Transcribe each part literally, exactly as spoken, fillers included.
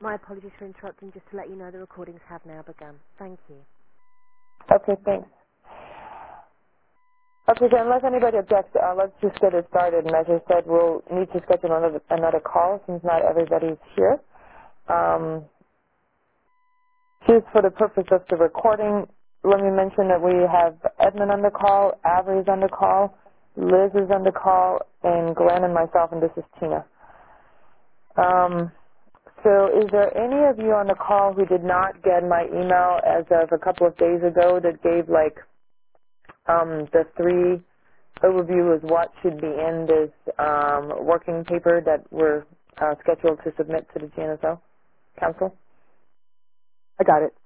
My apologies for interrupting. Just to let you know, the recordings have now begun. Thank you. Okay, thanks. Okay, so unless anybody objects, uh, let's just get it started. And as I said, we'll need to schedule another, another call since not everybody's here. Um, just for the purpose of the recording, let me mention that we have Edmund on the call, Avery is on the call, Liz is on the call, and Glenn and myself, and this is Tina. Um, so is there any of you on the call who did not get my email as of a couple of days ago that gave, like, um, the three overview is what should be in this um, working paper that we're uh, scheduled to submit to the G N S O Council? I got it.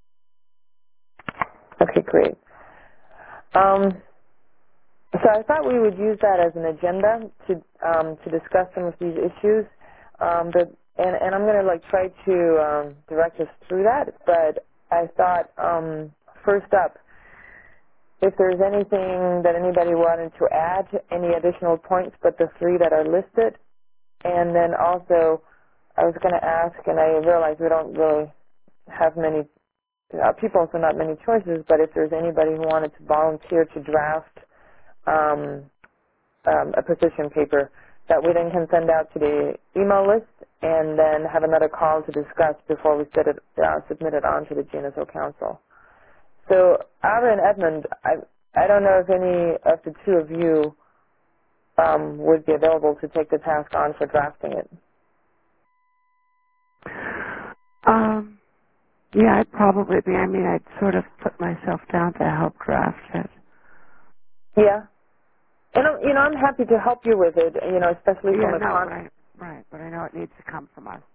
Okay, great. Um, so I thought we would use that as an agenda to um, to discuss some of these issues. Um, but and, and I'm going to like try to um, direct us through that. But I thought um, first up, if there's anything that anybody wanted to add, any additional points, but the three that are listed. And then also, I was going to ask, and I realize we don't really have many uh, people, so not many choices, but if there's anybody who wanted to volunteer to draft um, um, a position paper that we then can send out to the email list and then have another call to discuss before we set it, uh, submit it on to the G N S O Council. So, Ava and Edmund, I, I don't know if any of the two of you um, would be available to take the task on for drafting it. Um, yeah, I'd probably be. I mean, I'd sort of put myself down to help draft it. Yeah. And, I'm- you know, I'm happy to help you with it, you know, especially from Yeah, a no, con... right, right. But I know it needs to come from us.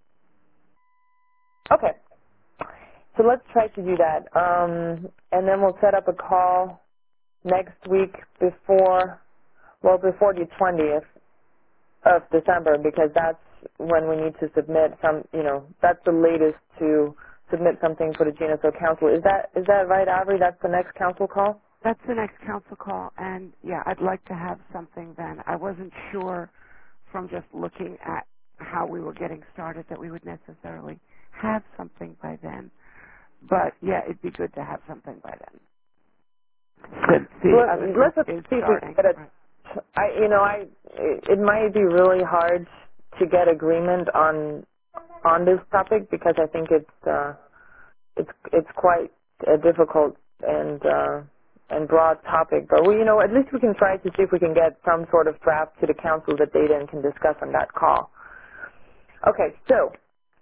Okay. So let's try to do that. Um, and then we'll set up a call next week before, well, before the twentieth of December, because that's when we need to submit some, you know, that's the latest to submit something for the G N S O Council. Is that is that right, Avery? That's the next council call? That's the next council call, and yeah, I'd like to have something then. I wasn't sure from just looking at how we were getting started that we would necessarily have something by then. But yeah, it'd be good to have something by then. Since the Let, other group let's just is see if we can starting. get it. Right. I, you know, I it, it might be really hard to get agreement on on this topic because I think it's uh, it's it's quite a difficult and uh, and broad topic. But we, you know, at least we can try to see if we can get some sort of draft to the council that they then can discuss on that call. Okay, so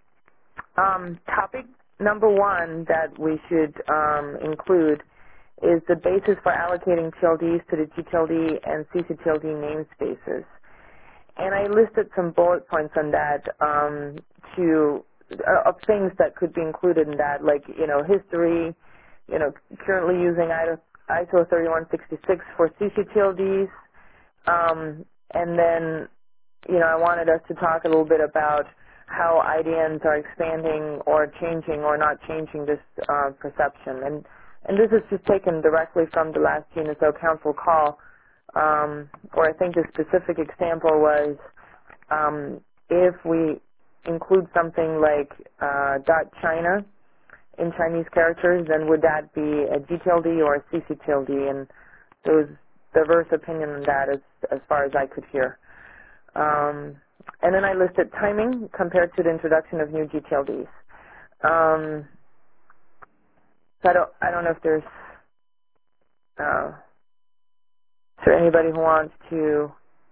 um, topic number one that we should um, include is the basis for allocating T L Ds to the G T L D and C C T L D namespaces. And I listed some bullet points on that um, to uh, of things that could be included in that, like, you know, history, you know, currently using I S O thirty-one sixty-six for C C T L Ds, um, and then, you know, I wanted us to talk a little bit about how I D Ns are expanding or changing or not changing this uh, perception. And and this is just taken directly from the last G N S O Council call, um, where I think the specific example was um, if we include something like uh, .China in Chinese characters, then would that be a G T L D or a C C T L D? And there was diverse opinion on that as, as far as I could hear. Um, and then I listed timing compared to the introduction of new G T L Ds. Um, so I don't, I don't know if there's uh, is there anybody who wants to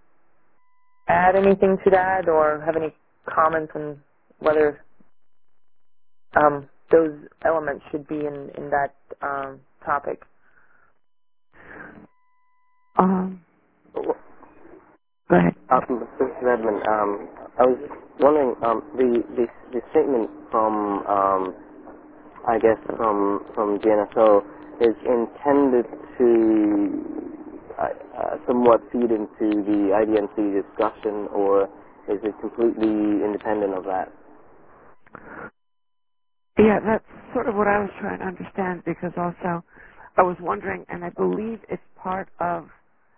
add anything to that or have any comments on whether um, those elements should be in, in that um, topic. Um, Uh, go ahead. Mister Edmund, um, I was wondering, um, the, the the statement from, um, I guess from from G N S O is intended to uh, uh, somewhat feed into the I D N C discussion, or is it completely independent of that? Yeah, that's sort of what I was trying to understand, because also I was wondering, and I believe it's part of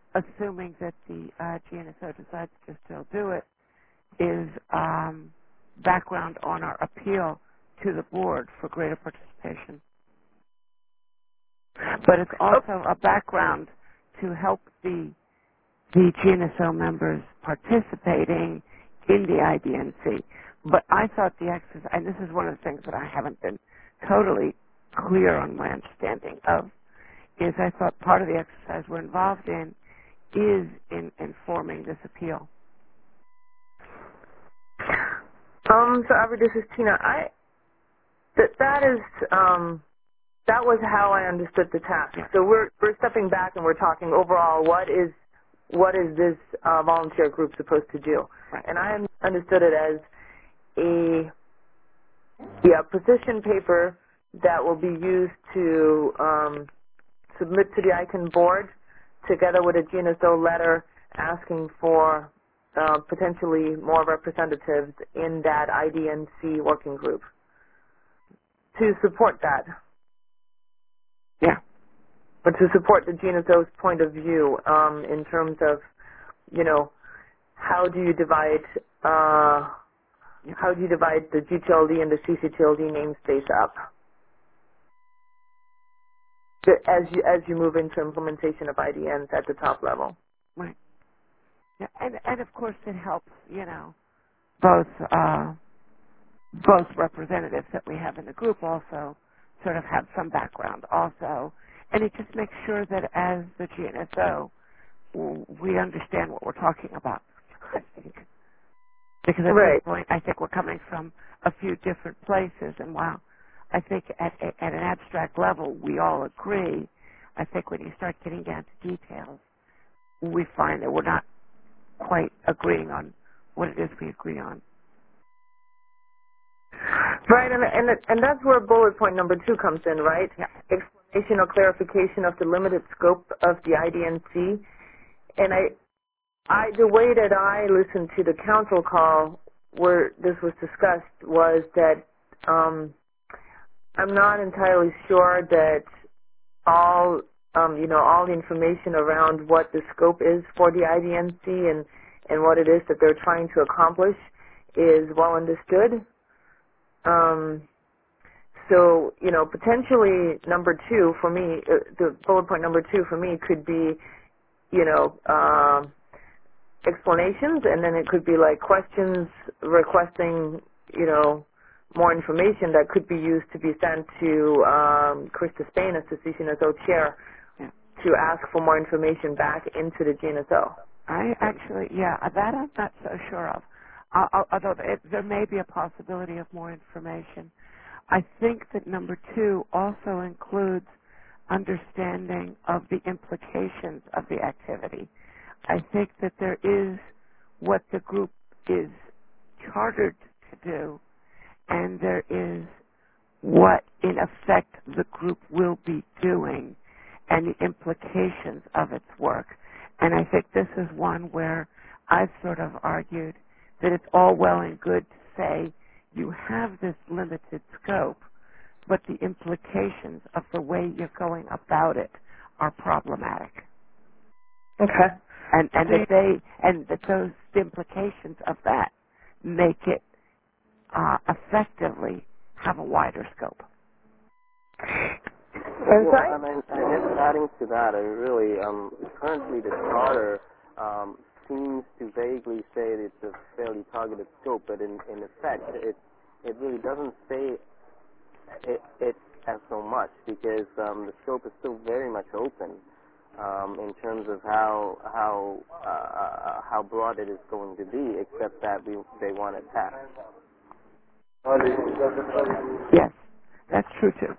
assuming that the uh, G N S O decides to still do it, is um, background on our appeal to the board for greater participation. But it's also a background to help the the G N S O members participating in the I D N C. But I thought the exercise, and this is one of the things that I haven't been totally clear on my understanding of, is I thought part of the exercise we're involved in is in informing this appeal. Um, so Aubrey, this is Tina. I that that is um, that was how I understood the task. Yeah. So we're we're stepping back and we're talking overall. What is what is this uh, volunteer group supposed to do? Right. And I understood it as a yeah position paper that will be used to um, submit to the I C A N board, together with a G N S O letter asking for uh, potentially more representatives in that I D N C working group to support that, Yeah. but to support the G N S O's point of view um, in terms of, you know, how do you divide uh, Yeah. how do you divide the G T L D and the C C T L D namespace up as you as you move into implementation of I D Ns at the top level. Right. Yeah. And and of course it helps, you know, both uh, both representatives that we have in the group also sort of have some background also, and it just makes sure that as the G N S O we understand what we're talking about. I think. Because at this Right. point, I think we're coming from a few different places, and while I think at, at an abstract level we all agree, I think when you start getting down to details, we find that we're not quite agreeing on what it is we agree on. Right, and and and that's where bullet point number two comes in, right? Yeah. Explanation or clarification of the limited scope of the I D N C. And I, I, the way that I listened to the council call where this was discussed was that um, I'm not entirely sure that all, um, you know, all the information around what the scope is for the I D N C and and what it is that they're trying to accomplish is well understood. Um, so, you know, potentially number two for me, uh, the bullet point number two for me could be, you know, um, explanations, and then it could be like questions requesting, you know, more information that could be used to be sent to um, Krista Spain as the C C N S O chair Yeah. to ask for more information back into the G N S O. I actually, yeah, that I'm not so sure of. Uh, although it, there may be a possibility of more information. I think that number two also includes understanding of the implications of the activity. I think that there is what the group is chartered to do, and there is what, in effect, the group will be doing and the implications of its work. And I think this is one where I've sort of argued that it's all well and good to say you have this limited scope, but the implications of the way you're going about it are problematic. Okay. And and that they and that those implications of that make it uh, effectively have a wider scope. And so Well, I, and I, I guess adding to that, I really, um, currently the charter um, seems to vaguely say that it's a fairly targeted scope, but in, in effect, it it really doesn't say it, it as so much because um, the scope is still very much open um, in terms of how how uh, uh, how broad it is going to be, except that we they want it passed. Yes, that's true too.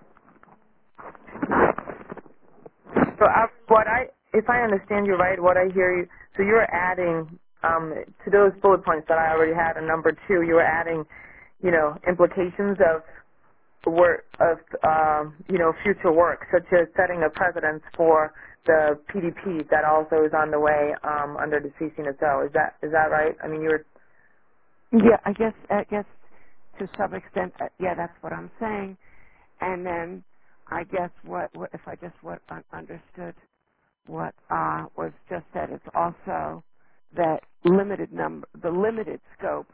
so I, what I, if I understand you right, what I hear you, so you're adding um, to those bullet points that I already had in number two, you were adding, you know, implications of work of um, you know future work, such as setting a precedence for the P D P that also is on the way um, under the C C N S O. Is that is that right? I mean, you were Yeah, I guess I guess to some extent, uh, yeah, that's what I'm saying. And then I guess what, what if I just what un- understood what uh, was just said, it's also that limited number, the limited scope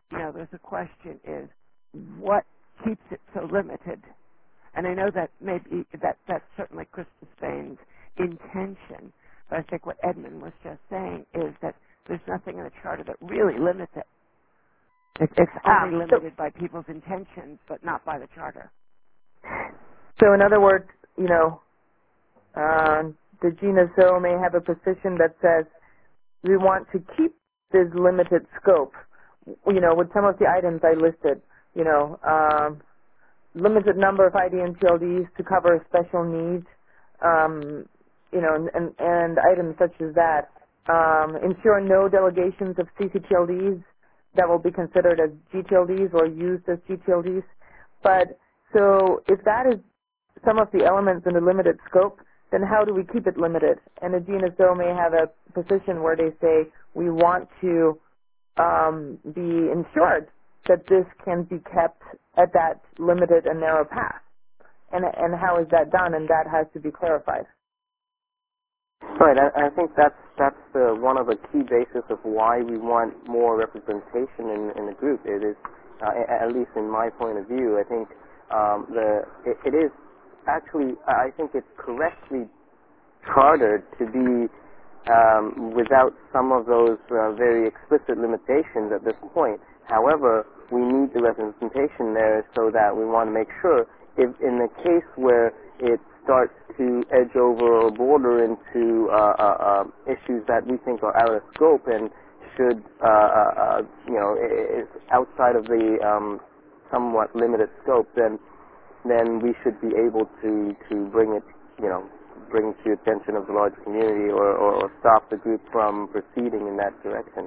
you know, there's a question is what keeps it so limited? And I know that maybe that that's certainly Chris Despain's intention, but I think what Edmund was just saying is that there's nothing in the charter that really limits it. it it's Ah, only limited so, by people's intentions, but not by the charter. so in other words, you know, uh, the G N S O may have a position that says we want to keep this limited scope, you know, with some of the items I listed, you know, um, limited number of I D and T L Ds to cover special needs, um, you know, and, and, and items such as that. Um, ensure no delegations of C C T L Ds that will be considered as G T L Ds or used as G T L Ds. But so if that is some of the elements in the limited scope, then how do we keep it limited? And the G N S O may have a position where they say we want to um, be ensured that this can be kept at that limited and narrow path. And, and how is that done? And that has to be clarified. Right, I, I think that's that's the, one of the key bases of why we want more representation in, in the group. It is, uh, at least in my point of view, I think um, the it, it is actually, I think it's correctly chartered to be um, without some of those uh, very explicit limitations at this point. However, we need the representation there so that we want to make sure if in the case where it starts to edge over or border into uh, uh, uh, issues that we think are out of scope and should, uh, uh, you know, is outside of the um, somewhat limited scope, then then we should be able to, to bring it, you know, bring it to the attention of the larger community or, or, or stop the group from proceeding in that direction.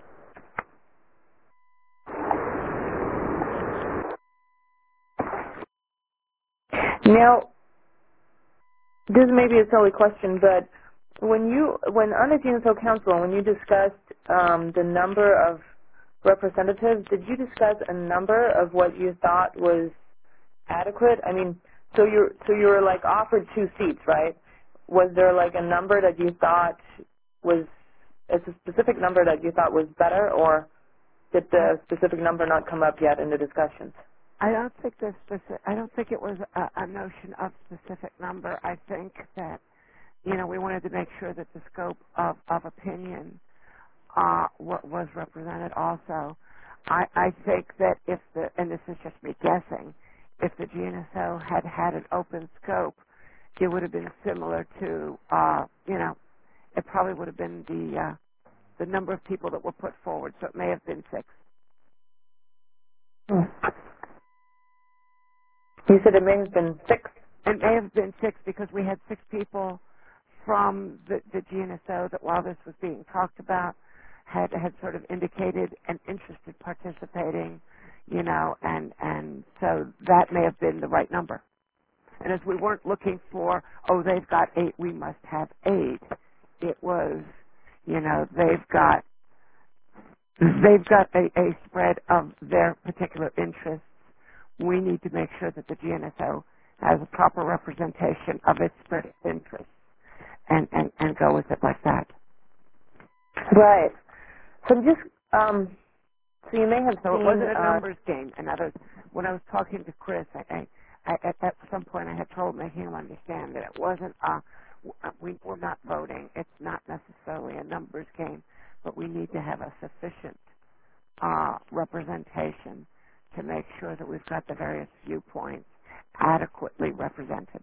Now, this may be a silly question, but when you, when on the G N S O Council, when you discussed um, the number of representatives, did you discuss a number of what you thought was adequate? I mean, so you're so you were like offered two seats, right? Was there like a number that you thought was it's a specific number that you thought was better, or did the specific number not come up yet in the discussions? I don't think this. I don't think it was a, a notion of specific number. I think that you know we wanted to make sure that the scope of of opinion uh, what was represented. Also, I, I think that if the and this is just me guessing, if the G N S O had had an open scope, it would have been similar to uh, you know it probably would have been the uh, the number of people that were put forward. So it may have been six. Hmm. You said it may have been six. It may have been six because we had six people from the, the G N S O that while this was being talked about had had sort of indicated an interest in participating, you know, and, and so that may have been the right number. And as we weren't looking for, oh, they've got eight, we must have eight, it was, you know, they've got they've got a, a spread of their particular interests. We need to make sure that the G N S O has a proper representation of its spread of interests and, and, and go with it like that. Right. So just, um, so you may have So seen... it wasn't a uh, numbers game. In other words, when I was talking to Chris, I, I, I, at, at some point I had trouble making him understand that it wasn't, uh, we, we're not voting. It's not necessarily a numbers game, but we need to have a sufficient uh, representation to make sure that we've got the various viewpoints adequately represented.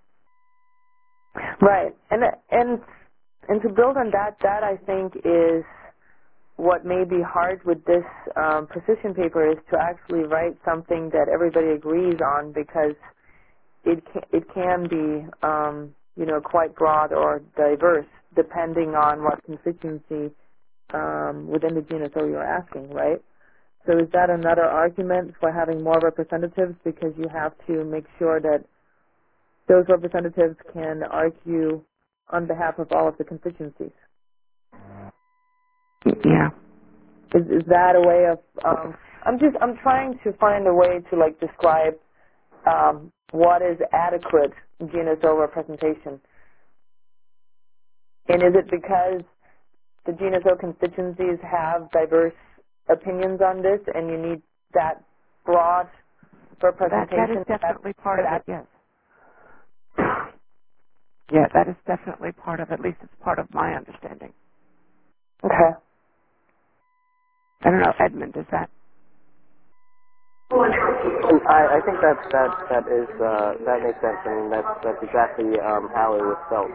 Right. And, and, and to build on that, that I think is what may be hard with this um, position paper is to actually write something that everybody agrees on, because it can, it can be, um, you know, quite broad or diverse depending on what constituency um, within the G N S O you're asking, right? So is that another argument for having more representatives, because you have to make sure that those representatives can argue on behalf of all of the constituencies? Yeah. Is, is that a way of, um, I'm just, I'm trying to find a way to like describe um, what is adequate G N S O representation. And is it because the G N S O constituencies have diverse opinions on this, and you need that broad That that is representation. definitely part for of that. it. Yes. Yeah, that is definitely part of. At least it's part of my understanding. Okay. I don't know, Edmund. Is that? I, I think that that that is uh, that makes sense. I mean, that's that's exactly um, how it was felt.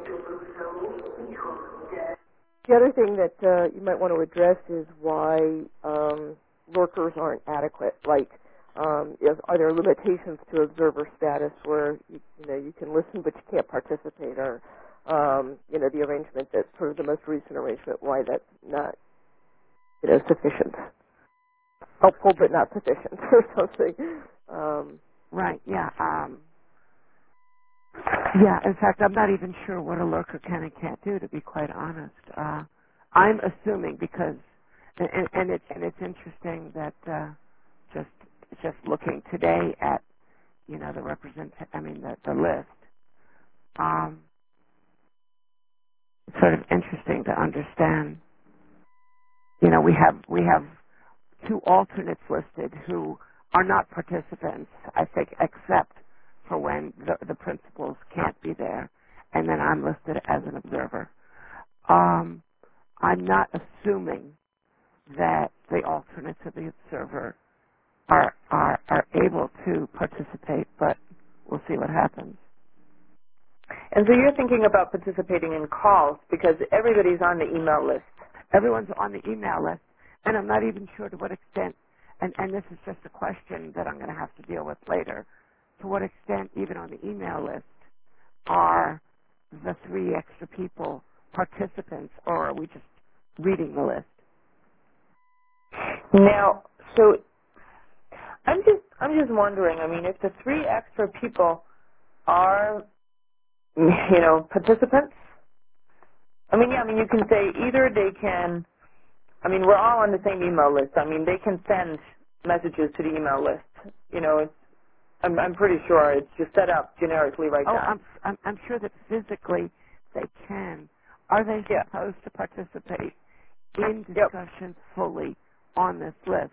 The other thing that uh, you might want to address is why um, lurkers aren't adequate. Like, um, is, are there limitations to observer status where you, you know you can listen but you can't participate, or um, you know the arrangement that sort of the most recent arrangement, why that's not you know sufficient, helpful but not sufficient, or something. Um, Right. Yeah. Um, yeah. In fact, I'm not even sure what a lurker can and can't do. To be quite honest, uh, I'm assuming because, and, and, and it's and it's interesting that uh, just just looking today at you know the represent. I mean the the list. Um, it's sort of interesting to understand. You know, we have we have two alternates listed who are not participants, I think, except for when the, the principals can't be there, and then I'm listed as an observer. Um, I'm not assuming that the alternates of the observer are, are are able to participate, but we'll see what happens. And so you're thinking about participating in calls because everybody's on the email list. Everyone's on the email list, and I'm not even sure to what extent, and, and this is just a question that I'm going to have to deal with later, to what extent even on the email list are the three extra people participants, or are we just reading the list? Now, so I'm just I'm just wondering. I mean, if the three extra people are, you know, participants. I mean, yeah. I mean, you can say either they can. I mean, we're all on the same email list. I mean, they can send messages to the email list. You know, it's, I'm I'm pretty sure it's just set up generically like Oh, that. I'm, I'm, I'm sure that physically they can. Are they Yeah. supposed to participate in Yep. discussions fully on this list?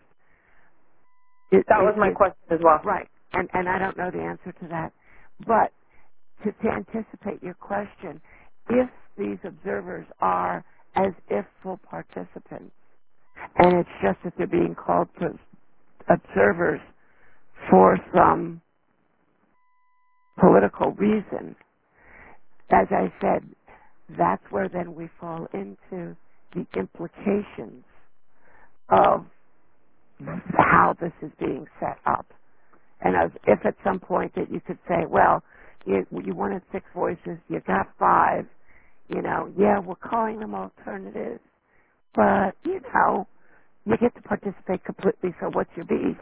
It, That was it, my it, question as well. right, and, and I don't know the answer to that. But to, to anticipate your question, if these observers are as if full participants, and it's just that they're being called to observers for some political reason, as I said, that's where then we fall into the implications of how this is being set up. And as if at some point that you could say, well, you, you wanted six voices, you got five, you know, yeah, we're calling them alternatives, but, you know, you get to participate completely, so what's your beef?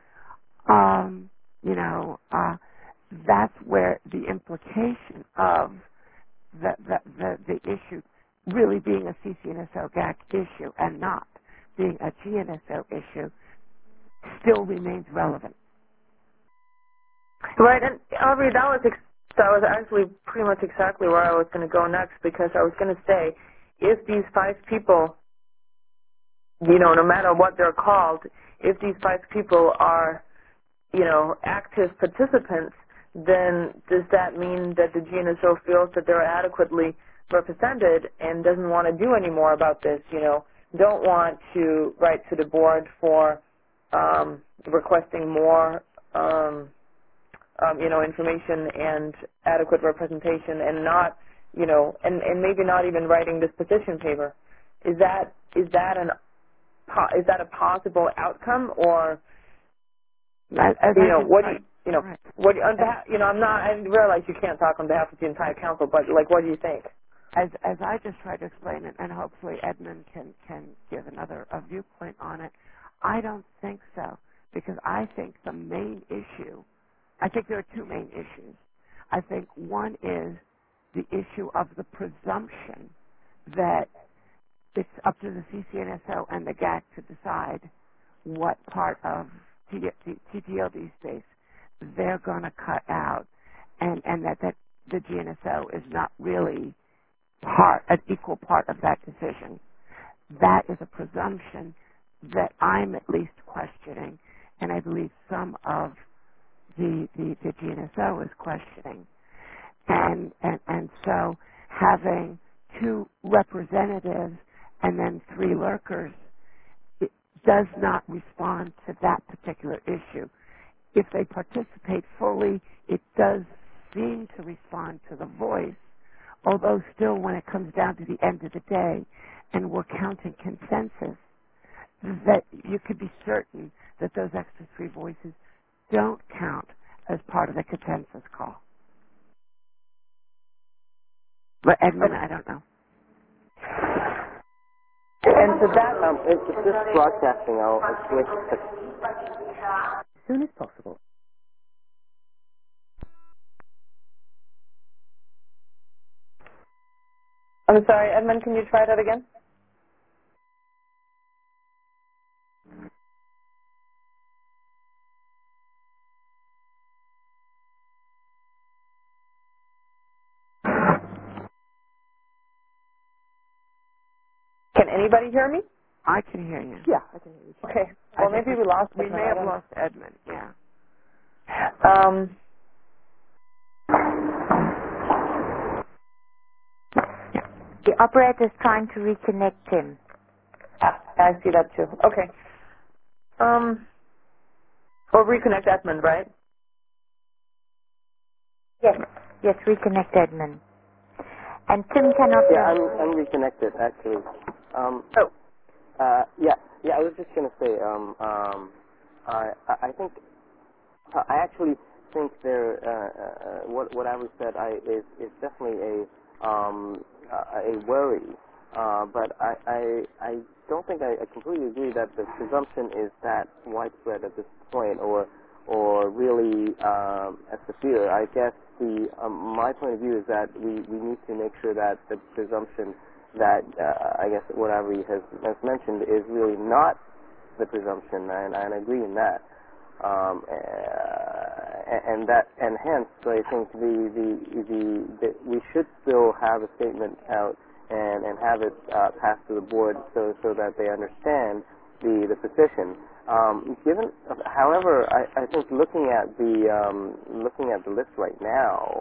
Um, you know, uh, that's where the implication of the, the, the, the issue really being a C C N S O G A C issue and not being a G N S O issue still remains relevant. Right, and Aubrey, that was ex- that was actually pretty much exactly where I was going to go next because I was going to say, if these five people, you know, no matter what they're called, if these five people are, you know, active participants, then does that mean that the G N S O feels that they're adequately represented and doesn't want to do any more about this, you know, don't want to write to the board for um, requesting more um, um, you know, information and adequate representation and not, you know, and, and maybe not even writing this position paper. Is that is that an po- is that a possible outcome, or As, as you I know, just what do tried, you you know right. what do you, on As, behalf, you know, I'm not, I realize you can't talk on behalf of the entire council, but like, what do you think? as, as I just tried to explain it, and hopefully Edmund can, can give another a viewpoint on it, I don't think so, because I think the main issue, I think there are two main issues. I think one is the issue of the presumption that it's up to the C C N S O and the G A C to decide what part of T T L D space they're going to cut out, and, and that, that the G N S O is not really part, an equal part of that decision. That is a presumption that I'm at least questioning, and I believe some of the, the, the G N S O is questioning. And, and, and so having two representatives and then three lurkers, it does not respond to that particular issue. If they participate fully, it does seem to respond to the voice, although still when it comes down to the end of the day and we're counting consensus, that you could be certain that those extra three voices don't count as part of the consensus call. But Edmund, I don't know. And so that, um, if it's this broadcasting, I'll, I'll switch to as soon as possible. I'm sorry, Edmund, can you try that again? Can anybody hear me? I can hear you. Yeah, I can hear you. Okay. Well, maybe we lost We Edmund. may I have don't- lost Edmund, yeah. Um, The operator is trying to reconnect him. ah, I see that too. Okay. Um, or reconnect Edmund, right? Yes, yes, reconnect Edmund. And Tim cannot. Yeah, I'm, I'm reconnected, actually. Um, Oh. Uh, yeah, yeah. I was just gonna say, um, um, I, I I think, I actually think there, uh, uh, what what I was said, I is is definitely a um a a worry, uh, but I I I don't think I, I completely agree that the presumption is that widespread at this point, or or really um, severe. I guess the um, my point of view is that we we need to make sure that the presumption that uh, I guess what Avery has, has mentioned is really not the presumption, and, and I agree in that. Um, uh, and that, and hence, I think the, the, the, the we should still have a statement out and, and have it uh, passed to the board so so that they understand the the position. Um, given, however, I, I think looking at the um, looking at the list right now,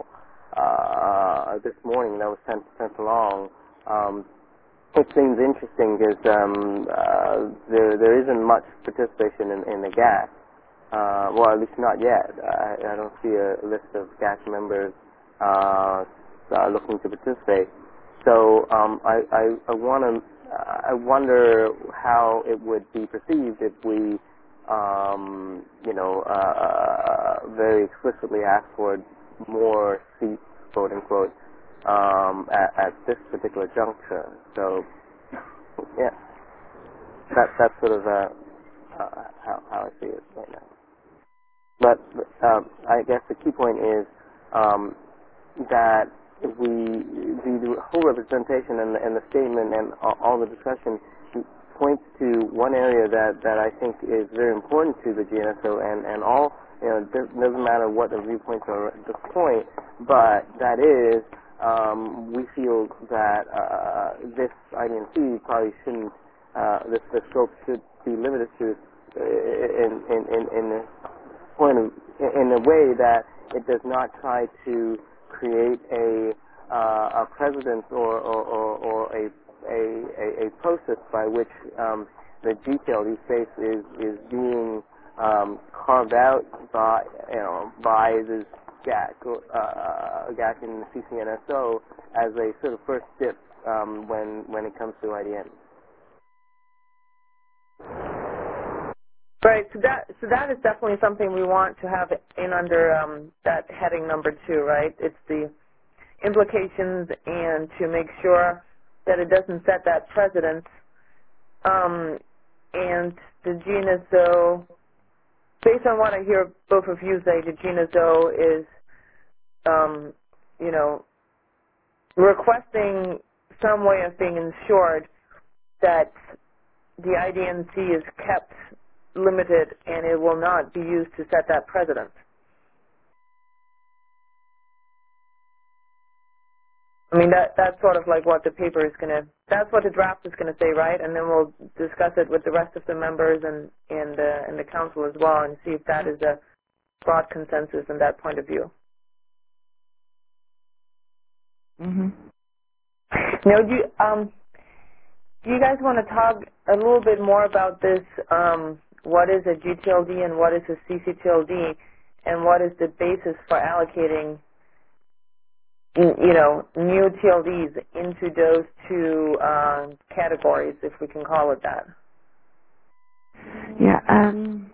uh, this morning that was sent sent along. Um, it seems interesting because um, uh, there there isn't much participation in, in the G A C. Uh, well, at least not yet. I, I don't see a list of G A C members uh, uh, looking to participate. So um, I I, I want to I wonder how it would be perceived if we um, you know uh, very explicitly ask for more seats, quote unquote. Um, at, at this particular juncture. So, yeah, that, that's sort of uh, uh, how, how I see it right now. But um, I guess the key point is um, that we, the, the whole representation and the, and the statement and all, all the discussion points to one area that, that I think is very important to the G N S O and, and all, you know, it doesn't matter what the viewpoints are at this point, but that is Um, we feel that uh, this I D N C probably shouldn't, uh, this the scope should be limited to uh, in, in, in, in a point of, in a way that it does not try to create a, uh, a precedent or, or, or, or a, a, a, a process by which um, the detail of these space is, is being um, carved out by, you know, by this G A C, uh, G A C and C C N S O as a sort of first step um, when when it comes to I D N. Right. So that so that is definitely something we want to have in under um, that heading number two, right? It's the implications and to make sure that it doesn't set that precedent. Um, and the G N S O, based on what I hear both of you say, the G N S O is, um, you know, requesting some way of being ensured that the I D N C is kept limited and it will not be used to set that precedent. I mean, that that's sort of like what the paper is going to, that's what the draft is going to say, right? And then we'll discuss it with the rest of the members and, and, uh, and the council as well and see if that is a broad consensus in that point of view. Mm-hmm. Now, do you, um, do you guys want to talk a little bit more about this, um, what is a G T L D and what is a C C T L D, and what is the basis for allocating, you know, new T L Ds into those two uh, categories, if we can call it that? Yeah, um,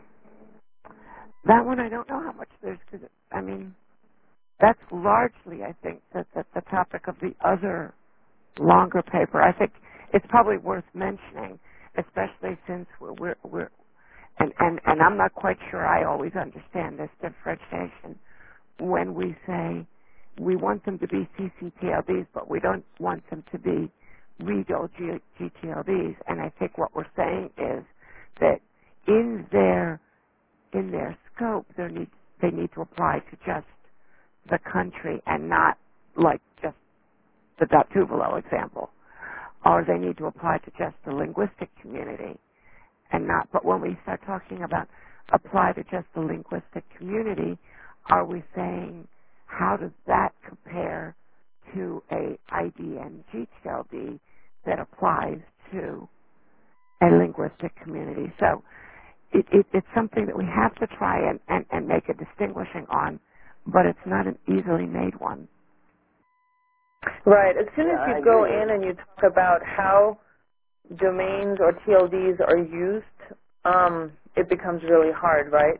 that one I don't know how much there's, because, I mean, that's largely, I think, that, that the topic of the other longer paper. I think it's probably worth mentioning, especially since we're, we're, we're and, and, and I'm not quite sure I always understand this differentiation when we say we want them to be C C T L Ds, but we don't want them to be regional G- GTLDs. And I think what we're saying is that in their in their scope, they need they need to apply to just the country and not like just the dot Tuvelo example, or they need to apply to just the linguistic community and not. But when we start talking about apply to just the linguistic community, are we saying how does that compare to a I D N G T L D that applies to a linguistic community? So it, it, it's something that we have to try and, and, and make a distinguishing on, but it's not an easily made one. Right. As soon Yeah, as I you go agree. in and you talk about how domains or T L Ds are used, um, it becomes really hard, right?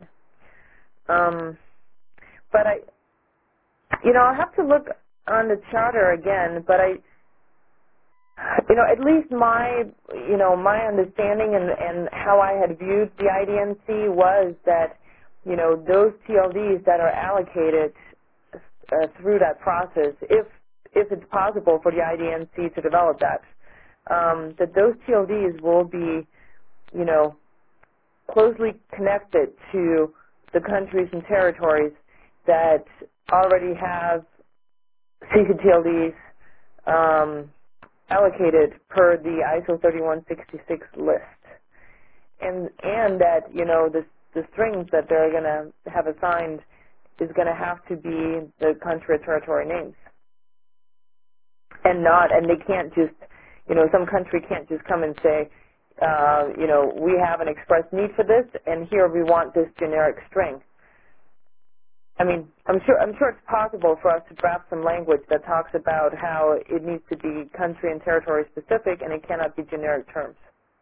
Um, but I, you know, I'll have to look on the charter again, but I, you know, at least my, you know, my understanding and, and how I had viewed the I D N C was that, you know, those T L Ds that are allocated uh, through that process, if if it's possible for the I D N C to develop that, um, that those T L Ds will be, you know, closely connected to the countries and territories that already have C C T L Ds um, allocated per the I S O thirty-one sixty-six list, and and that, you know, the the strings that they're going to have assigned is going to have to be the country or territory names, and not and they can't just, you know, some country can't just come and say, uh, you know, we have an express need for this, and here we want this generic string. I mean, I'm sure I'm sure it's possible for us to draft some language that talks about how it needs to be country and territory specific, and it cannot be generic terms.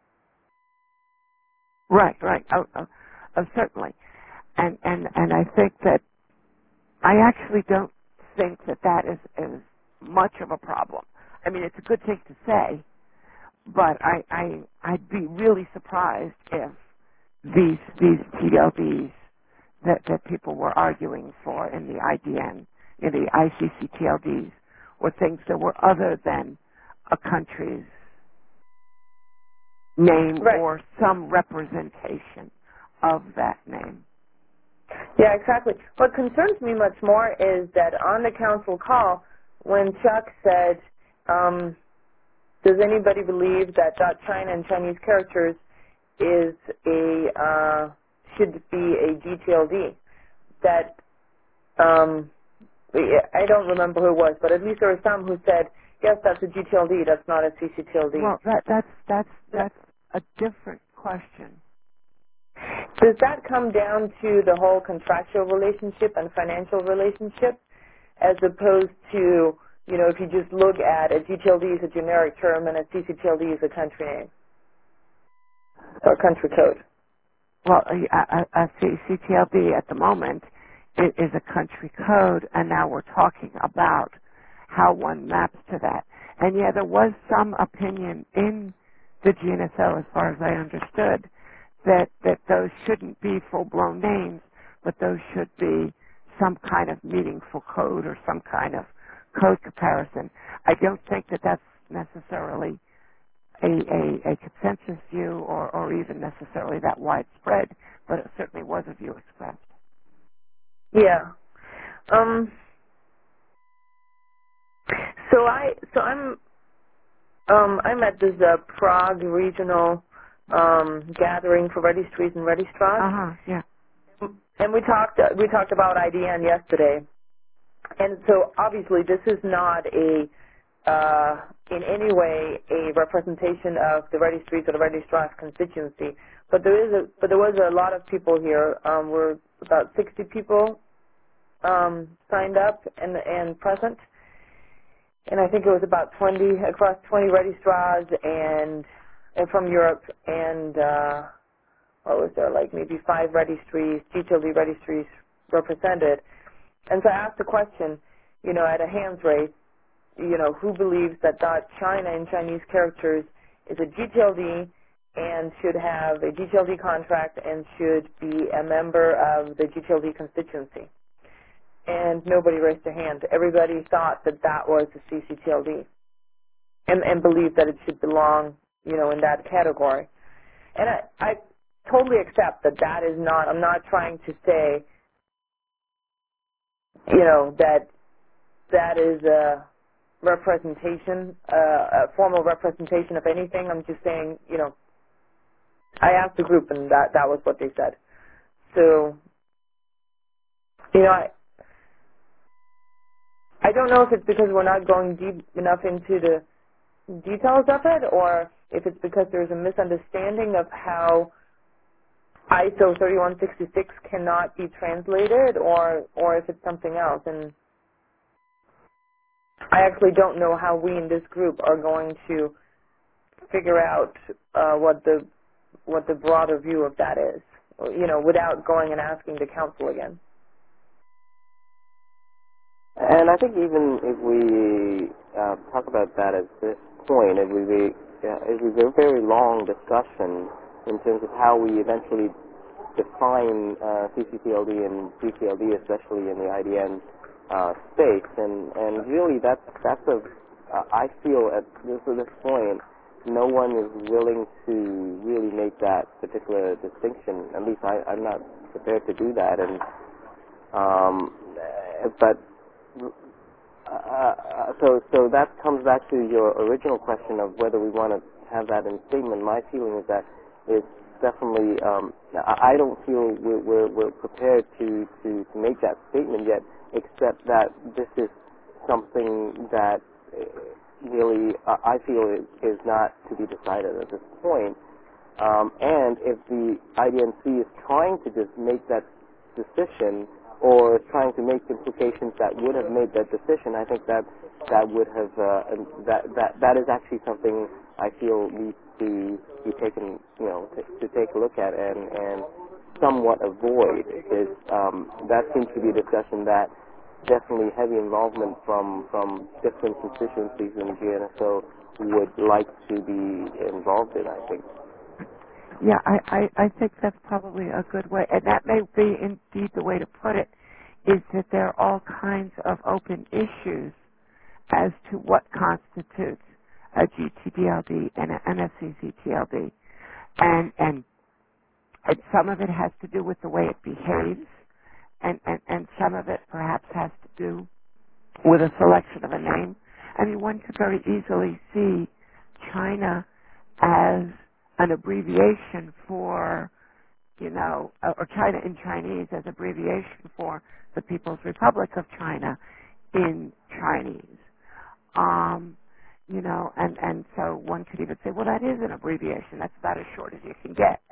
Right, right. Oh, oh, oh, certainly. And, and, and I think that I actually don't think that that is, is much of a problem. I mean, it's a good thing to say, but I, I, I'd be really surprised if these, these T L Ds that, that people were arguing for in the I D N, in the I C C T L Ds, were things that were other than a country's name Right. or some representation of that name. Yeah, exactly. What concerns me much more is that on the council call, when Chuck said, um, does anybody believe that .China and Chinese characters is a, uh, should be a G T L D? That, um, I don't remember who it was, but at least there were some who said, yes, that's a G T L D, that's not a C C T L D. Well, that, that's that's that's a different question. Does that come down to the whole contractual relationship and financial relationship, as opposed to, you know, if you just look at a G T L D is a generic term and a C C T L D is a country name or country code? Well, a, a, a C C T L D at the moment is, is a country code, and now we're talking about how one maps to that. And yeah, there was some opinion in the G N S O, as far as I understood, that, that those shouldn't be full-blown names, but those should be some kind of meaningful code or some kind of code comparison. I don't think that that's necessarily a, a, a consensus view or, or even necessarily that widespread, but it certainly was a view expressed. Yeah. Um, So I so I'm um, I'm at this uh, Prague regional um, gathering for registries and registrars, Uh huh. Yeah. and we talked uh, we talked about I D N yesterday. And so obviously this is not a uh, in any way a representation of the registries or the registrar's constituency, but there is a but there was a lot of people here. Um, we're about sixty people um, signed up and and present, and I think it was about twenty across twenty registrars and and from Europe, and uh, what was there, like maybe five registries, G T L D registries represented. And so I asked the question, you know, at a hands raise, you know, who believes that dot China in Chinese characters is a G T L D and should have a G T L D contract and should be a member of the G T L D constituency? And nobody raised their hand. Everybody thought that that was a C C T L D and, and believed that it should belong, you know, in that category. And I, I totally accept that that is not, I'm not trying to say, you know, that that is a representation, uh, a formal representation of anything. I'm just saying, you know, I asked the group and that, that was what they said. So, you know, I, I don't know if it's because we're not going deep enough into the details of it or if it's because there's a misunderstanding of how I S O thirty-one sixty-six cannot be translated or, or if it's something else. And I actually don't know how we in this group are going to figure out uh, what the what the broader view of that is, you know, without going and asking the council again. And I think even if we uh, talk about that at this point, it would be uh, it would be a very long discussion in terms of how we eventually define uh, C C T L D and G T L D, especially in the I D N uh, space. And and really, that's that's a uh, I feel at this at this point, no one is willing to really make that particular distinction. At least I, I'm not prepared to do that. And um, but. Uh, so, so that comes back to your original question of whether we want to have that in statement. My feeling is that it's definitely. Um, I I don't feel we're, we're, we're prepared to, to, to make that statement yet, except that this is something that really uh, I feel is, is not to be decided at this point. Um, and if the I D N C is trying to just make that decision, or trying to make implications that would have made that decision, I think that that would have uh, that that that is actually something I feel needs to be taken, you know, to, to take a look at and and somewhat avoid, because um, that seems to be a discussion that definitely heavy involvement from from different constituencies in G N S O would like to be involved in, I think. Yeah, I, I, I think that's probably a good way, and that may be indeed the way to put it, is that there are all kinds of open issues as to what constitutes a G T T L D and an F C C T L D. And, and, and some of it has to do with the way it behaves, and, and, and some of it perhaps has to do with a selection of a name. I mean, one could very easily see China as an abbreviation for, you know, or China in Chinese as abbreviation for the People's Republic of China in Chinese. Um, you know, and, and so one could even say, well, that is an abbreviation. That's about as short as you can get.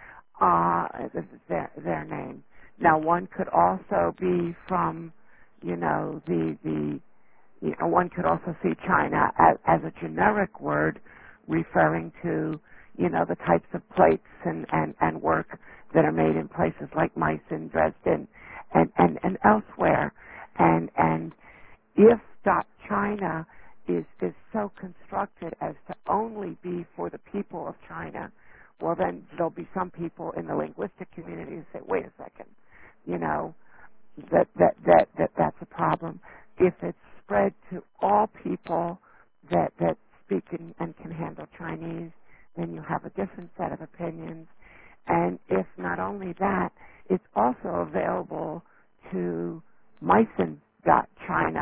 Uh, this is their, their name. Now, one could also be from, you know, the, the, you know, one could also see China as, as a generic word referring to, you know, the types of plates and, and, and work that are made in places like Meissen, Dresden, and, and, and elsewhere. And, and if dot China is, is so constructed as to only be for the people of China, well, then there'll be some people in the linguistic community who say, wait a second, you know, that, that, that, that that's a problem. If it's spread to all people that, that speak and, and can handle Chinese, then you have a different set of opinions. And if not only that, it's also available to Meissen dot China to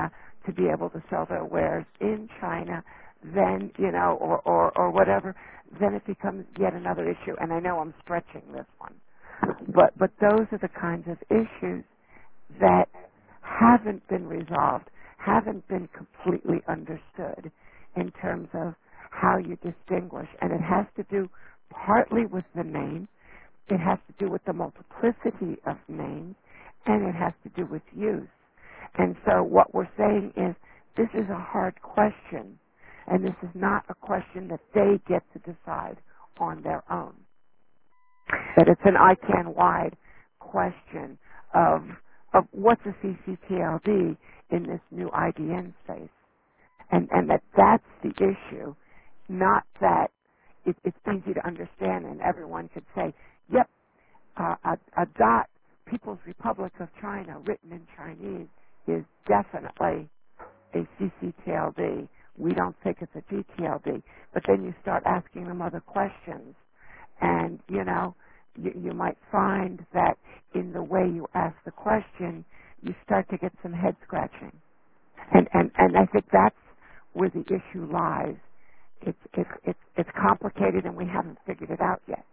to be able to sell their wares in China, then, you know, or, or, or whatever, then it becomes yet another issue. And I know I'm stretching this one. But, but those are the kinds of issues that haven't been resolved, haven't been completely understood in terms of how you distinguish. And it has to do partly with the name, it has to do with the multiplicity of names, and it has to do with use. And so what we're saying is this is a hard question, and this is not a question that they get to decide on their own. That it's an I C A N-wide question of of what's a C C T L D in this new I D N space, and and that that's the issue, not that it, it's easy to understand and everyone could say, yep, uh, a, a dot, People's Republic of China, written in Chinese, is definitely a C C T L D. We don't think it's a G T L D. But then you start asking them other questions, and, you know, you, you might find that in the way you ask the question, you start to get some head scratching. And, and, and I think that's where the issue lies. It's, it's, it's, it's complicated, and we haven't figured it out yet.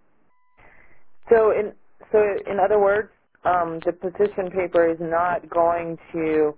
So, in so in other words, um, the position paper is not going to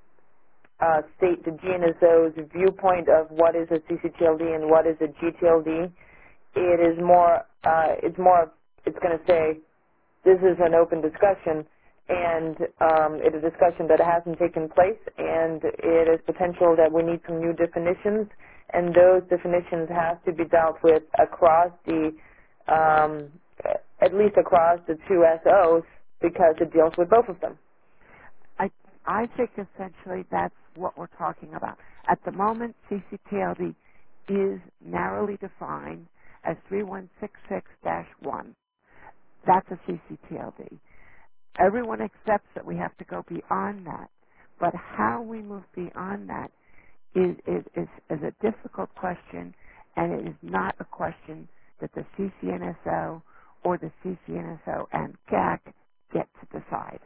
uh, state the G N S O's viewpoint of what is a C C T L D and what is a G T L D. It is more. Uh, it's more. It's going to say this is an open discussion, and um, it's a discussion that hasn't taken place, and it is potential that we need some new definitions, and those definitions have to be dealt with across the, um, at least across the two S Os, because it deals with both of them. I I think essentially that's what we're talking about. At the moment, C C T L D is narrowly defined as three one six six dash one. That's a C C T L D. Everyone accepts that we have to go beyond that, but how we move beyond that is, is, is, is a difficult question, and it is not a question that the C C N S O or the C C N S O and G A C get to decide,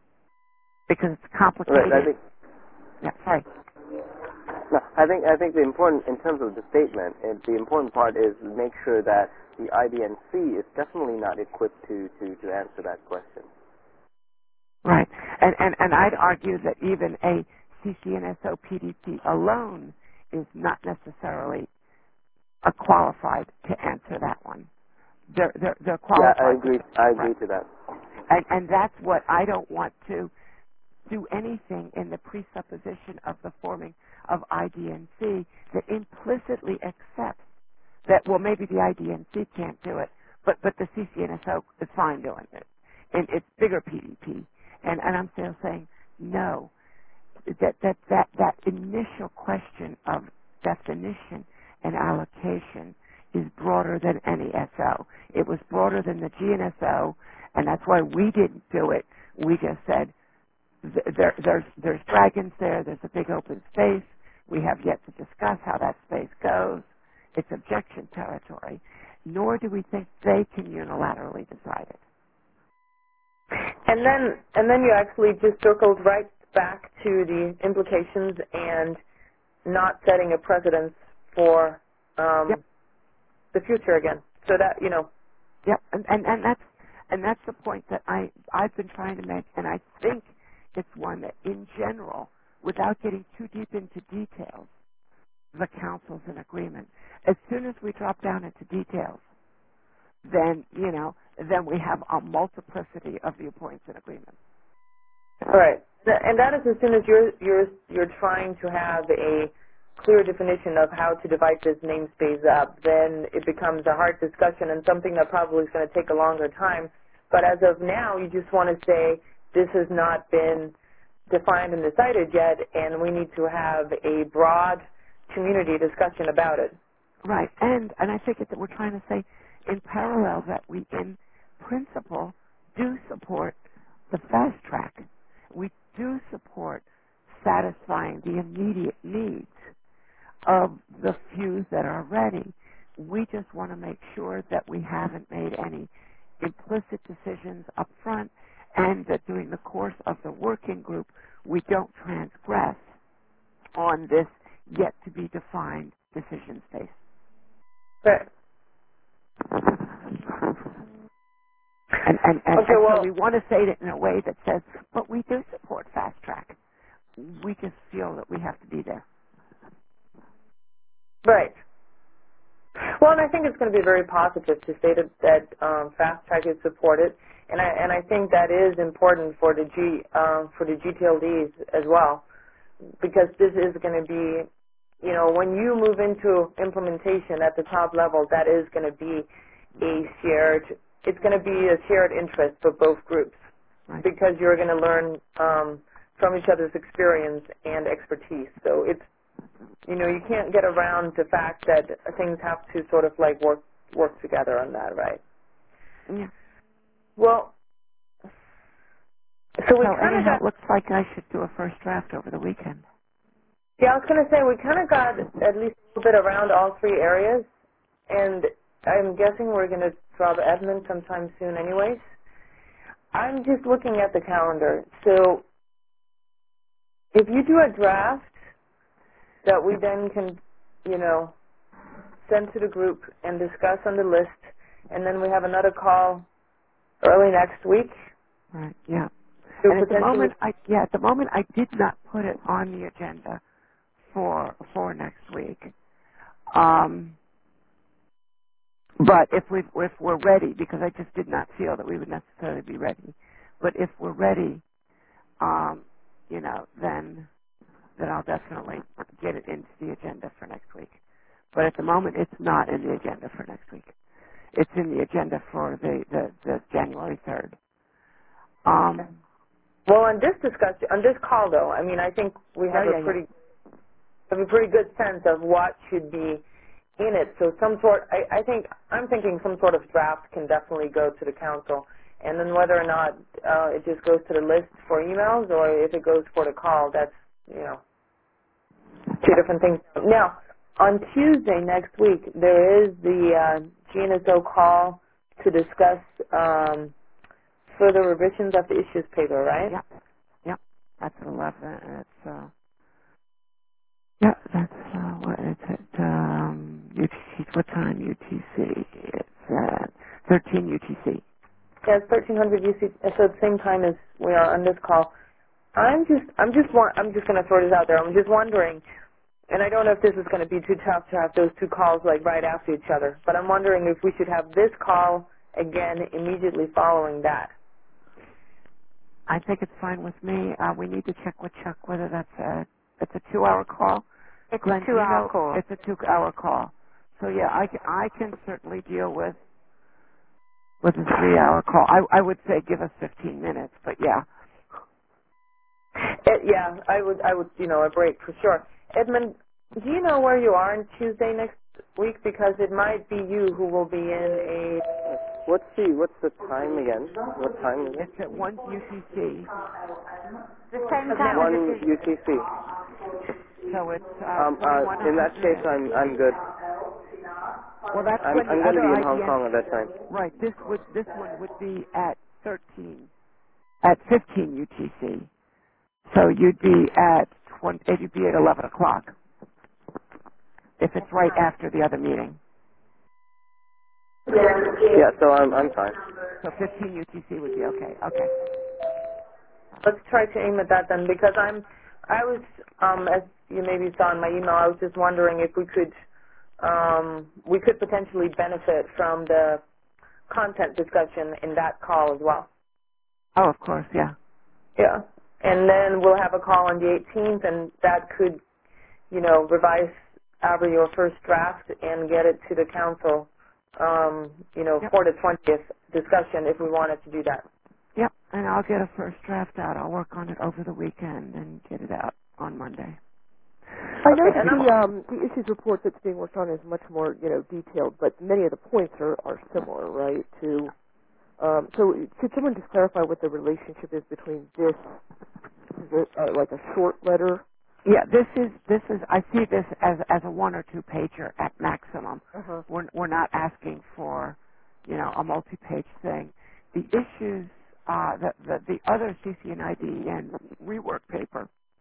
because it's complicated. Right, I think, yeah, sorry. No, I think I think the important, in terms of the statement, and the important part is make sure that the I D N C is definitely not equipped to, to, to answer that question. Right, and, and and I'd argue that even a C C N S O P D P alone is not necessarily a qualified to answer that one. They're they're, they're qualified. Yeah, I agree. I agree right. to that. And and that's what I don't want to do anything in the presupposition of the forming of I D N C that implicitly accepts that, well, maybe the I D N C can't do it, but but the C C N S O is fine doing it, and it's bigger P D P. And and I'm still saying no. That that that that initial question of definition and allocation is broader than any S O. It was broader than the G N S O, and that's why we didn't do it. We just said there, there's there's dragons there. There's a big open space. We have yet to discuss how that space goes. It's objection territory. Nor do we think they can unilaterally decide it. And then, and then you actually just circled right back to the implications and not setting a precedence for um, yep. the future again. So that, you know. Yep, and, and, and that's and that's the point that I I've been trying to make, and I think it's one that, in general, without getting too deep into details, the council's in agreement. As soon as we drop down into details, then, you know, then we have a multiplicity of viewpoints and agreements. All right, and that is as soon as you're you're you're trying to have a clear definition of how to divide this namespace up, then it becomes a hard discussion and something that probably is going to take a longer time. But as of now, you just want to say this has not been defined and decided yet, and we need to have a broad community discussion about it. Right, and and I think that we're trying to say in parallel that we, in principle, do support the fast track. We do support satisfying the immediate needs of the few that are ready. We just want to make sure that we haven't made any implicit decisions up front, and that during the course of the working group we don't transgress on this yet to be defined decision space. Right. And, and, and, Okay, and well, so we want to say it in a way that says, but we do support fast track. We just feel that we have to be there. right. Well, and I think it's going to be very positive to say that, that um, fast track is supported, and I and I think that is important for the G um, for the G T L Ds as well, because this is going to be, you know, when you move into implementation at the top level, that is going to be a shared. It's going to be a shared interest for both groups, Right. because you're going to learn um, from each other's experience and expertise. So it's, you know, you can't get around the fact that things have to sort of like work work together on that, right? Yeah. Well, so we So kind of anyhow, got, it looks like I should do a first draft over the weekend. yeah, I was going to say, we kind of got at least a little bit around all three areas, and I'm guessing we're going to drop admin sometime soon anyways. I'm just looking at the calendar. So if you do a draft that we then can, you know, send to the group and discuss on the list, and then we have another call early next week Right. Yeah. to And at the potentially, moment, I yeah, at the moment I did not put it on the agenda for for next week. Um, but if we if we're ready, because I just did not feel that we would necessarily be ready. But if we're ready, um, you know, then then I'll definitely get it into the agenda for next week. But at the moment, it's not in the agenda for next week. It's in the agenda for the the, the January third. Um, well, on this discussion, on this call though, I mean, I think we yeah, have a yeah, yeah. pretty have a pretty good sense of what should be in it. So some sort, I, I think, I'm thinking some sort of draft can definitely go to the council. And then whether or not uh, it just goes to the list for emails or if it goes for the call, that's, you know, two different things. Now, on Tuesday next week, there is the uh, G N S O call to discuss um, further revisions of the issues paper, right? Yeah, yeah. That's at eleven. It's uh, yeah. That's uh, what is it? Um, U T C. What time U T C? It's at thirteen U T C. Yeah, it's thirteen hundred U C, so at the same time as we are on this call. I'm just, I'm just, wa- I'm just going to throw this out there. I'm just wondering, and I don't know if this is going to be too tough to have those two calls like right after each other, but I'm wondering if we should have this call again immediately following that. I think it's fine with me. Uh, we need to check with Chuck whether that's a it's a two-hour call. It's Glenn, a do you two-hour know call. it's a two-hour call? So yeah, I can, I can certainly deal with with a three-hour call. I I would say give us fifteen minutes, but yeah. It, yeah, I would, I would, you know, a break for sure. Edmund, do you know where you are on Tuesday next week? Because it might be you who will be in What's the what's the time again? What time is it? It's at one U T C, The same a time now. as it One is. U T C. so it's uh, Um, uh, twenty-one in that case, hundred. I'm I'm good. Well, that's I'm when the I'm going to other be in Hong I B M. Kong at that time. Right. This would this one would be at thirteen, at fifteen U T C. So you'd be at twenty. You'd be at eleven o'clock if it's right after the other meeting. Yeah, so I'm I'm fine. So fifteen U T C would be okay. Okay. Let's try to aim at that then, because I'm, I was, um, as you maybe saw in my email, I was just wondering if we could, um, we could potentially benefit from the content discussion in that call as well. Oh, of course. Yeah. Yeah. And then we'll have a call on the eighteenth, and that could, you know, revise over your first draft and get it to the council, um, you know, Yep. for the twentieth discussion if we wanted to do that. Yep. And I'll get a first draft out. I'll work on it over the weekend and get it out on Monday. I know Okay, that and I'm, the um, the issues report that's being worked on is much more, you know, detailed, but many of the points are, are similar, right? To um, so, could someone just clarify what the relationship is between this, is it, uh, like a short letter? Yeah, this is this is. I see this as as a one or two pager at maximum. Uh huh. We're we're not asking for, you know, a multi-page thing. The issues, uh, the the, the other C C N I D and rework paper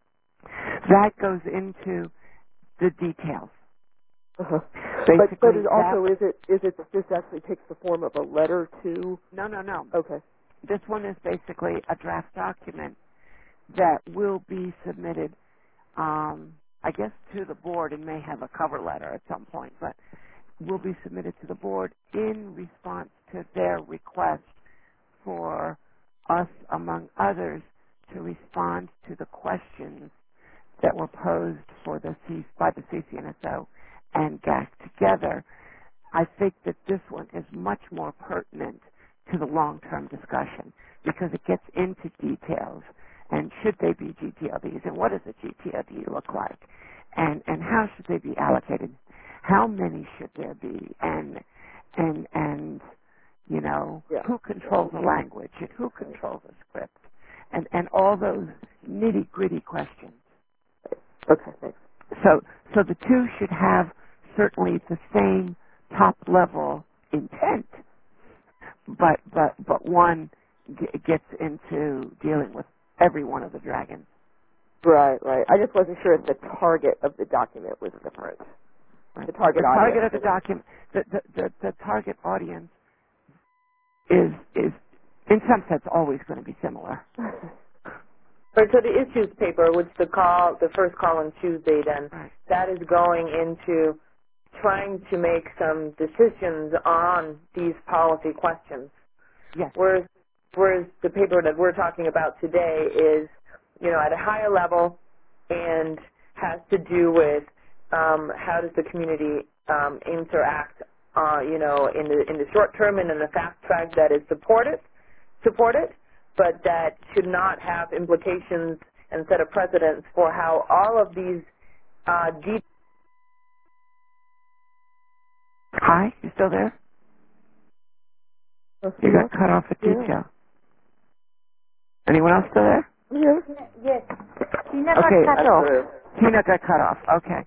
That goes into the details. Uh-huh. Basically, but but it that, also is it is it this actually takes the form of a letter to? no, no, no. Okay. This one is basically a draft document that will be submitted, um, I guess, to the board and may have a cover letter at some point, but will be submitted to the board in response to their request for us, among others, to respond to the questions that were posed for the C, by the C C N S O and G A C together. I think that this one is much more pertinent to the long-term discussion because it gets into details and should they be G T L Ds and what does a G T L D look like and and how should they be allocated, how many should there be, and and and you know Yeah. who controls the language and who controls the script and and all those nitty-gritty questions. Okay. Thanks. So so the two should have certainly the same top-level intent, but but but one g- gets into dealing with every one of the dragons. Right. Right. I just wasn't sure if the target of the document was different. Right? The target the target audience. of the document, the, the the the target audience is is in some sense always going to be similar. Right, so the issues paper, which the call, the first call on Tuesday, then Right. that is going into trying to make some decisions on these policy questions. Yes. Whereas, whereas the paper that we're talking about today is, you know, at a higher level and has to do with um, how does the community um, interact, uh, you know, in the in the short term and in the fast track that is supported, supported, but that should not have implications and set a precedence for how all of these uh, deep. Hi, you still there? Oh, You yeah. got cut off at Yeah. detail. Anyone else still there? Yeah. Yes. Tina Okay. got cut That's off. true. Tina got cut off. Okay.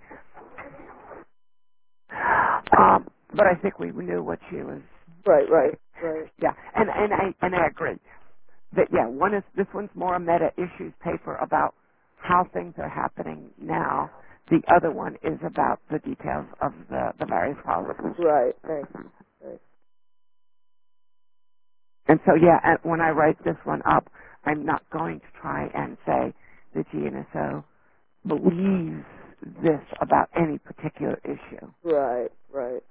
Um, but I think we knew what she was. Right. Right. Right. Yeah, and and I and I agree that yeah, one is this one's more a meta issues paper about how things are happening now. The other one is about the details of the the various policies. Right. Thanks. Right. And so yeah, and when I write this one up, I'm not going to try and say the G N S O believes this about any particular issue. Right. Right.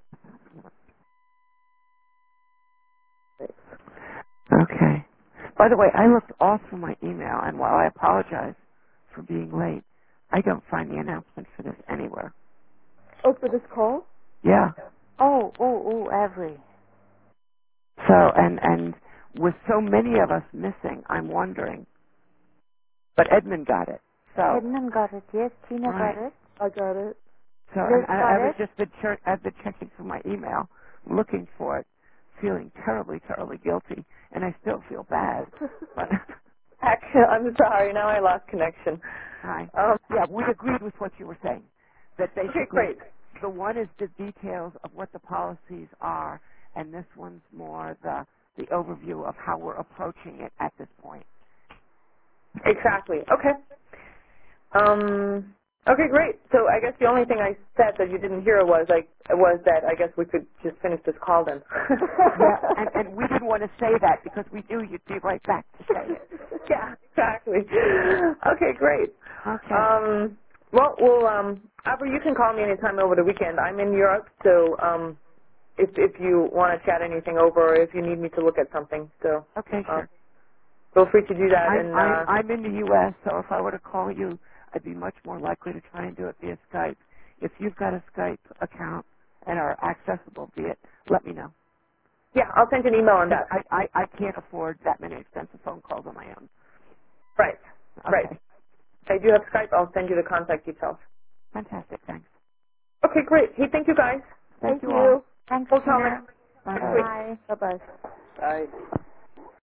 Thanks. Okay. By the way, I looked all through my email, and while I apologize for being late, I don't find the announcement for this anywhere. Oh, for this call? Yeah. Oh, oh, oh, every. So, and and with so many of us missing, I'm wondering. But Edmund got it. So, Edmund got it, yes. Tina right. got it. I got it. So, Liz and I, got I was it. just been cher- I've been checking through my email, looking for it, feeling terribly, terribly guilty, and I still feel bad. But Actually, I'm sorry. Now I lost connection. I, Um, yeah, we agreed with what you were saying. That okay, basically, great. the one is the details of what the policies are, and this one's more the the overview of how we're approaching it at this point. Exactly. Okay. Um, okay, great. So I guess the only thing I said that you didn't hear was like was that I guess we could just finish this call then. Yeah, and, and we didn't want to say that because we knew you'd be right back to say it. Yeah, exactly. Okay, great. Okay. Um, well, well, um, Aubrey, you can call me anytime over the weekend. I'm in Europe, so um, if if you want to chat anything over, or if you need me to look at something, so Okay, uh, sure. feel free to do that. I'm And I'm uh, I'm in the U S, so if I were to call you, I'd be much more likely to try and do it via Skype. If you've got a Skype account and are accessible via it, let me know. yeah, I'll send you an email on Because that. I, I, I can't afford that many expensive phone calls on my own. Right, right. Okay. I do have Skype. I'll send you the contact details. Fantastic. Thanks. Okay, great. Hey, thank you guys. Thank Thank you all. you. Thanks, We'll talk Tina. next Bye. week. Bye. Bye-bye. Bye.